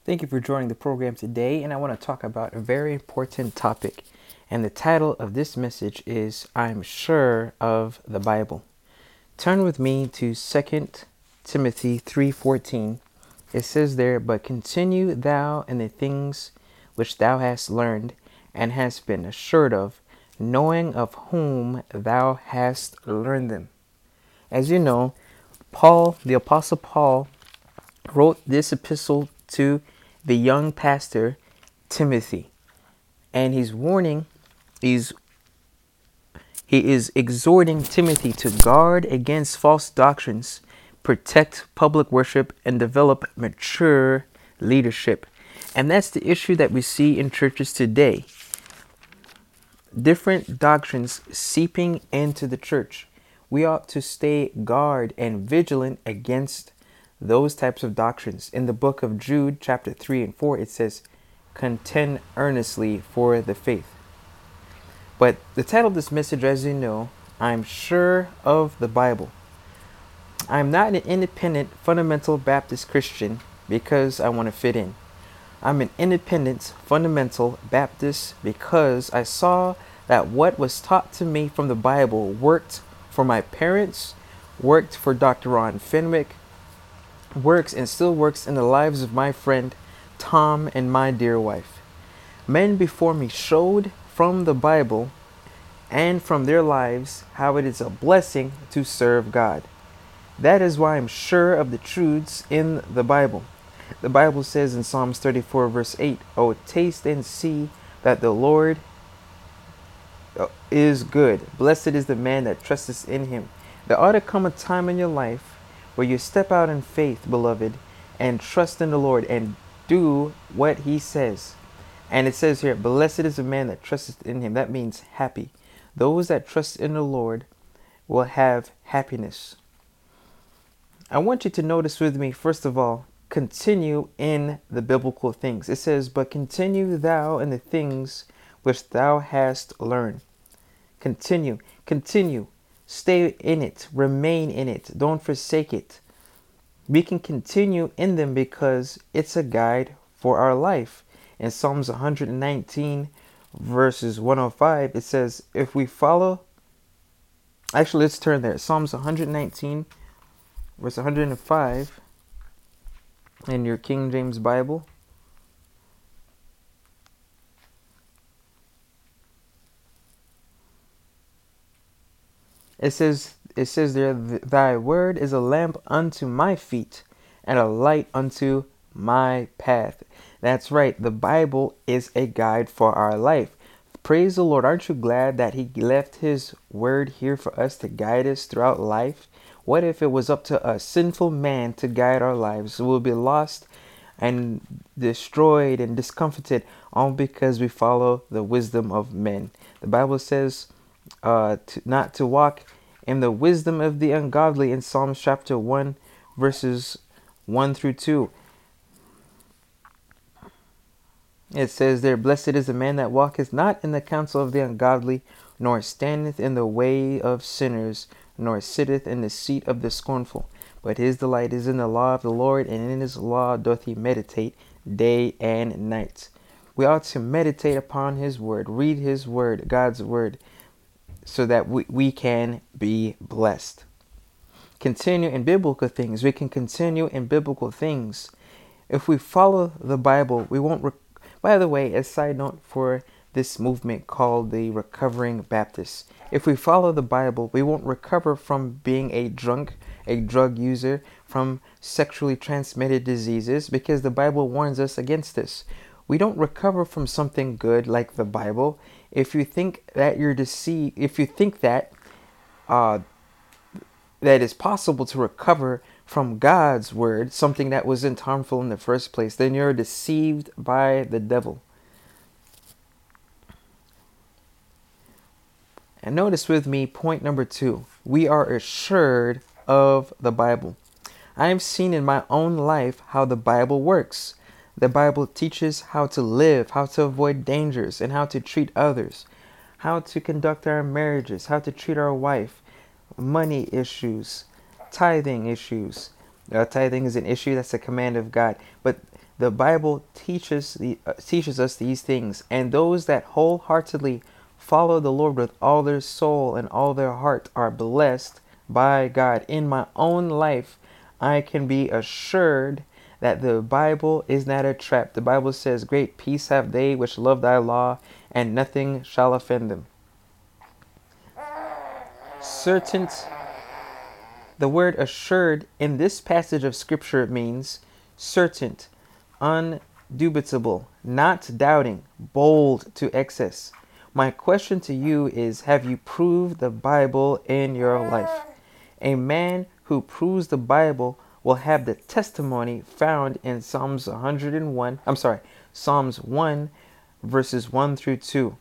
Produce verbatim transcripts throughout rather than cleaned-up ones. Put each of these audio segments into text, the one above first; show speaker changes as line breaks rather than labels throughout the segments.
Thank you for joining the program today, and I want to talk about a very important topic. And the title of this message is I'm Sure of the Bible. Turn with me to Second Timothy three fourteen. It says there, "But continue thou in the things which thou hast learned and hast been assured of, knowing of whom thou hast learned them." As you know, Paul, the Apostle Paul, wrote this epistle to the young pastor Timothy, and he's warning, he's he is exhorting Timothy to guard against false doctrines, protect public worship, and develop mature leadership. And that's the issue that we see in churches today. Different doctrines seeping into the church. We ought to stay guard and vigilant against those types of doctrines. In the book of Jude, chapter three and four, it says, "Contend earnestly for the faith." But the title of this message, as you know, I'm Sure of the Bible. I'm not an independent fundamental Baptist Christian because I want to fit in. I'm an independent fundamental Baptist because I saw that what was taught to me from the Bible worked for my parents, worked for Doctor Ron Fenwick, works and still works in the lives of my friend Tom and my dear wife. Men before me showed from the Bible and from their lives how it is a blessing to serve God. That is why I'm sure of the truths in the Bible. The Bible says in Psalms thirty-four verse eight, "Oh, taste and see that the Lord is good. Blessed is the man that trusteth in him." There ought to come a time in your life where you step out in faith, beloved, and trust in the Lord and do what he says. And it says here, "Blessed is the man that trusteth in him." That means happy. Those that trust in the Lord will have happiness. I want you to notice with me, first of all, continue in the biblical things. It says, "But continue thou in the things which thou hast learned." Continue, continue. Stay in it, remain in it, don't forsake it. We can continue in them because it's a guide for our life. In Psalms one nineteen, verses one oh five, it says, if we follow, actually let's turn there. Psalms one nineteen, verse one oh five, in your King James Bible. It says, it says there, "Thy word is a lamp unto my feet and a light unto my path." That's right. The Bible is a guide for our life. Praise the Lord. Aren't you glad that he left his word here for us to guide us throughout life? What if it was up to a sinful man to guide our lives? We'll be lost and destroyed and discomfited all because we follow the wisdom of men. The Bible says uh, to, not to walk in the wisdom of the ungodly in Psalms chapter one, verses one through two. It says there, "Blessed is the man that walketh not in the counsel of the ungodly, nor standeth in the way of sinners, nor sitteth in the seat of the scornful. But his delight is in the law of the Lord, and in his law doth he meditate day and night." We ought to meditate upon his word, read his word, God's word, so that we, we can be blessed. Continue in biblical things. We can continue in biblical things. If we follow the Bible, we won't... Rec- By the way, a side note for this movement called the Recovering Baptists. If we follow the Bible, we won't recover from being a drunk, a drug user, from sexually transmitted diseases, because the Bible warns us against this. We don't recover from something good like the Bible. If you think that you're deceived, if you think that uh, that it's possible to recover from God's word, something that wasn't harmful in the first place, then you're deceived by the devil. And notice with me point number two. We are assured of the Bible. I've seen in my own life how the Bible works. The Bible teaches how to live, how to avoid dangers, and how to treat others, how to conduct our marriages, how to treat our wife, money issues, tithing issues. Uh, tithing is an issue, that's a command of God. But The Bible teaches the uh, teaches us these things, and those that wholeheartedly follow the Lord with all their soul and all their heart are blessed by God. In my own life, I can be assured that the Bible is not a trap. The Bible says, "Great peace have they which love thy law, and nothing shall offend them." Certain, the word assured in this passage of scripture means certain, undubitable, not doubting, bold to excess. My question to you is, have you proved the Bible in your life? A man who proves the Bible will have the testimony found in Psalms one hundred one. I'm sorry, Psalms one, verses one through two.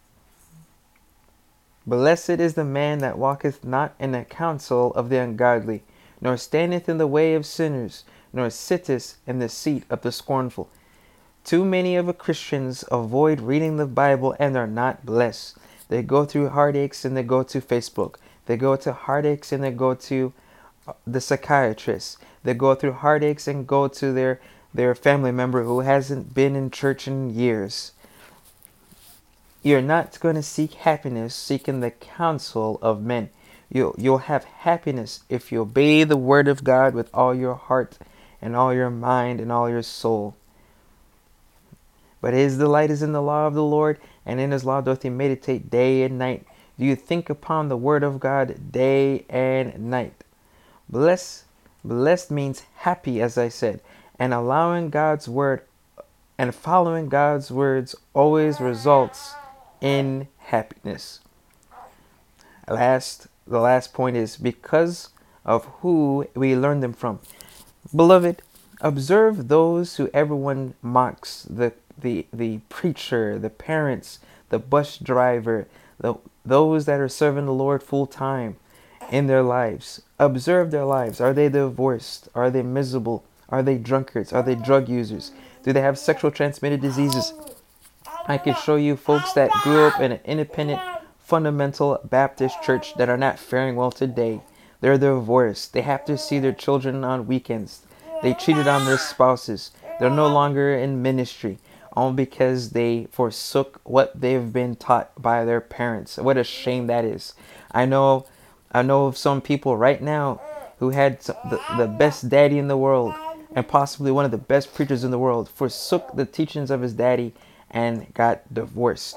Blessed is the man that walketh not in the counsel of the ungodly, nor standeth in the way of sinners, nor sitteth in the seat of the scornful. Too many of the Christians avoid reading the Bible and are not blessed. They go through heartaches and they go to Facebook. They go to heartaches and they go to the psychiatrist. They go through heartaches and go to their, their family member who hasn't been in church in years. You're not going to seek happiness seeking the counsel of men. You'll, you'll have happiness if you obey the word of God with all your heart and all your mind and all your soul. But his delight is in the law of the Lord, and in his law doth he meditate day and night. Do you think upon the word of God day and night? Blessed, blessed means happy, as I said, and allowing God's word and following God's words always results in happiness. Last, the last point is because of who we learn them from. Beloved, observe those who everyone mocks, the the the preacher, the parents, the bus driver, the those that are serving the Lord full time in their lives. Observe their lives. Are they divorced? Are they miserable? Are they drunkards? Are they drug users? Do they have sexual transmitted diseases? I can show you folks that grew up in an independent, fundamental Baptist church that are not faring well today. They're divorced. They have to see their children on weekends. They cheated on their spouses. They're no longer in ministry, all because they forsook what they've been taught by their parents. What a shame that is. I know, I know of some people right now who had the, the best daddy in the world and possibly one of the best preachers in the world, forsook the teachings of his daddy and got divorced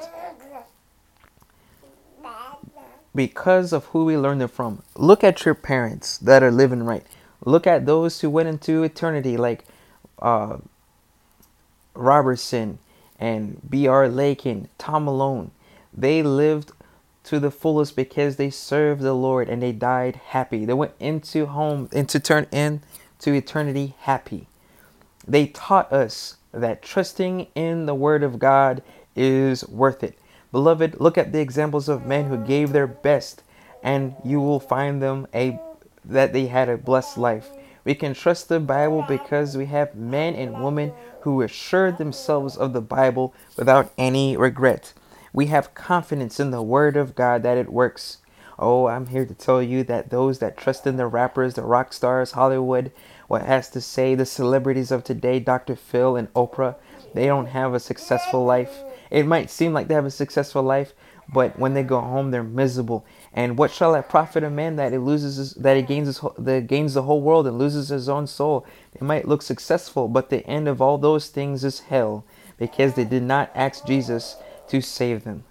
because of who we learned them from. Look at your parents that are living right. Look at those who went into eternity, like uh, Robertson and B R Lakin, Tom Malone. They lived to the fullest because they served the Lord and they died happy. They went into home, into turn into eternity happy. They taught us that trusting in the word of God is worth it. Beloved, look at the examples of men who gave their best, and you will find them a that they had a blessed life. We can trust the Bible because we have men and women who assured themselves of the Bible without any regret. We have confidence in the word of God that it works. Oh, I'm here to tell you that those that trust in the rappers, the rock stars, Hollywood, what has to say, the celebrities of today, Doctor Phil and Oprah, they don't have a successful life. It might seem like they have a successful life, but when they go home, they're miserable. And what shall it profit a man that he loses, his, that he gains his, that gains the whole world and loses his own soul? They might look successful, but the end of all those things is hell, because they did not ask Jesus to save them.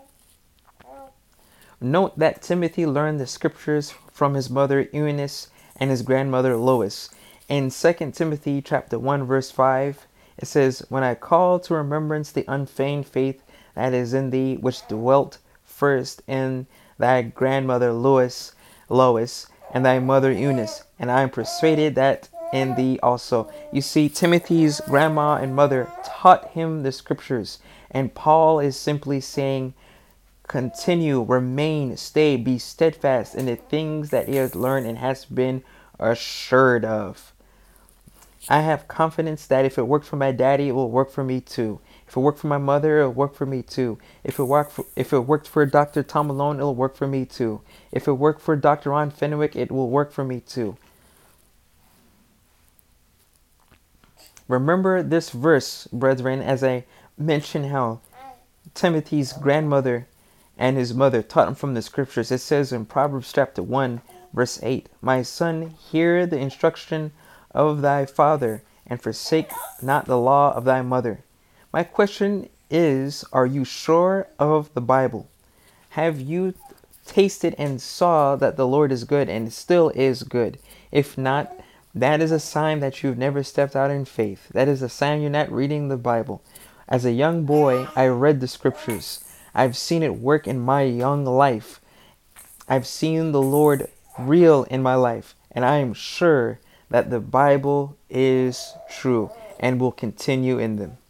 Note that Timothy learned the scriptures from his mother Eunice and his grandmother Lois. In Second Timothy chapter one verse five, it says, "When I call to remembrance the unfeigned faith that is in thee, which dwelt first in thy grandmother Lois, Lois, and thy mother Eunice, and I am persuaded that in thee also." You see, Timothy's grandma and mother taught him the scriptures, and Paul is simply saying, continue, remain, stay, be steadfast in the things that he has learned and has been assured of. I have confidence that if it worked for my daddy, it will work for me too. If it worked for my mother, it will work for me too. If it worked for, if it worked for Doctor Tom Malone, it will work for me too. If it worked for Doctor Ron Fenwick, it will work for me too. Remember this verse, brethren, as I mentioned how Timothy's grandmother and his mother taught him from the scriptures. It says in Proverbs chapter one, verse eight, "My son, hear the instruction of thy father, and forsake not the law of thy mother." My question is, are you sure of the Bible? Have you tasted and saw that the Lord is good and still is good? If not, that is a sign that you've never stepped out in faith. That is a sign you're not reading the Bible. As a young boy, I read the scriptures. I've seen it work in my young life. I've seen the Lord real in my life. And I am sure that the Bible is true and will continue in them.